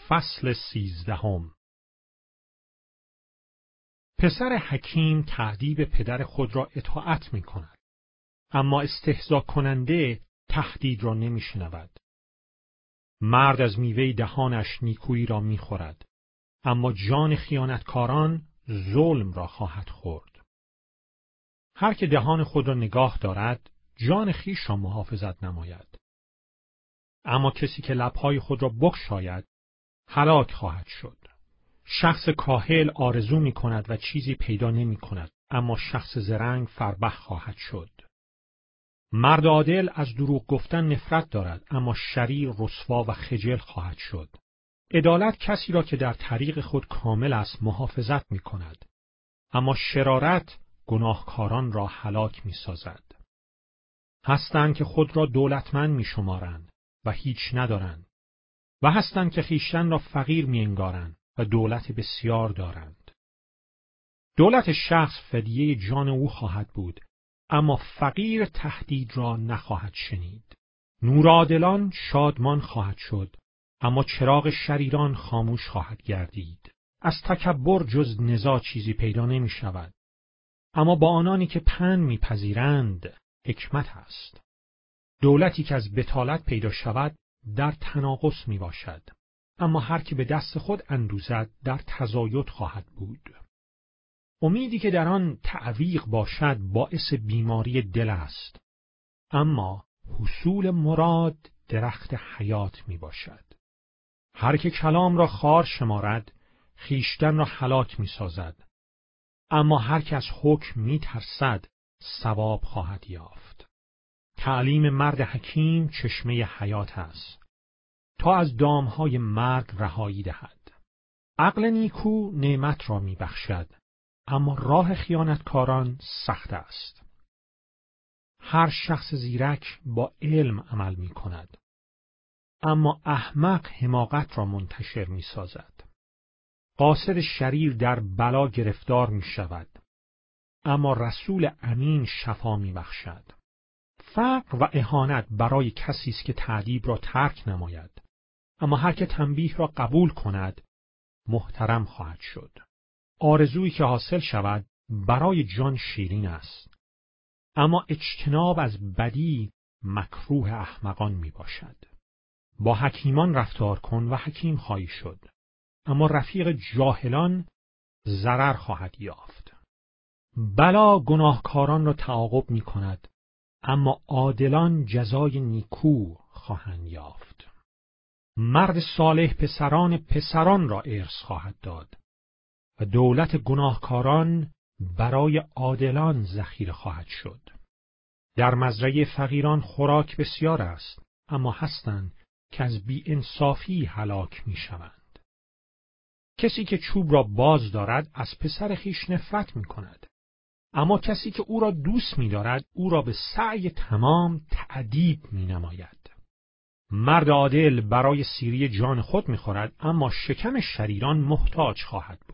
فصل 13. پسر حکیم تأدیب پدر خود را اطاعت می کند، اما استهزا کننده تهدید را نمی شنود. مرد از میوه دهانش نیکویی را می خورد، اما جان خیانتکاران ظلم را خواهد خورد. هر که دهان خود را نگاه دارد، جان خویش را محافظت نماید. اما کسی که لبهای خود را بگشاید، هلاک خواهد شد. شخص کاهل آرزو می کند و چیزی پیدا نمی کند، اما شخص زرنگ فربه خواهد شد. مرد عادل از دروغ گفتن نفرت دارد، اما شریر رسوا و خجل خواهد شد. عدالت کسی را که در طریق خود کامل است محافظت می کند، اما شرارت گناهکاران را هلاک می سازد. هستند که خود را دولتمند می شمارند و هیچ ندارند، و هستند که خویشتن را فقیر می انگارند و دولت بسیار دارند. دولت شخص فدیه جان او خواهد بود، اما فقیر تهدید را نخواهد شنید. نور عادلان شادمان خواهد شد، اما چراغ شریران خاموش خواهد گردید. از تکبر جز نزاع چیزی پیدا نمی شود، اما با آنانی که پند میپذیرند حکمت است. دولتی که از بطالت پیدا شود در تناقص می باشد، اما هر که به دست خود اندوزد در تزاید خواهد بود. امیدی که در آن تعویق باشد باعث بیماری دل است، اما حصول مراد درخت حیات می باشد. هر که کلام را خار شمارد خویشتن را هلاک می سازد، اما هر که از حکم می ترسد ثواب خواهد یافت. تعلیم مرد حکیم چشمه حیات است، تا از دامهای مرگ رهایی دهد. عقل نیکو نعمت را می بخشد، اما راه خیانتکاران سخت است. هر شخص زیرک با علم عمل می کند، اما احمق حماقت را منتشر می سازد. قاصد شریر در بلا گرفتار می شود، اما رسول امین شفا می بخشد. فقر و اهانت برای کسی است که تأدیب را ترک نماید، اما هر که تنبیه را قبول کند محترم خواهد شد. آرزویی که حاصل شود برای جان شیرین است، اما اجتناب از بدی مکروه احمقان می باشد. با حکیمان رفتار کن و حکیم خواهی شد، اما رفیق جاهلان ضرر خواهد یافت. بلا گناهکاران را تعاقب می کند، اما عادلان جزای نیکو خواهند یافت. مرد صالح پسران را ارث خواهد داد و دولت گناهکاران برای عادلان ذخیره خواهد شد. در مزرعه فقیران خوراک بسیار است، اما هستند که از بی‌انصافی هلاک می شوند. کسی که چوب را باز دارد از پسر خویش نفرت می کند، اما کسی که او را دوست می دارد او را به سعی تمام تأدیب می نماید. مرد عادل برای سیری جان خود می خورد، اما شکم شریران محتاج خواهد بود.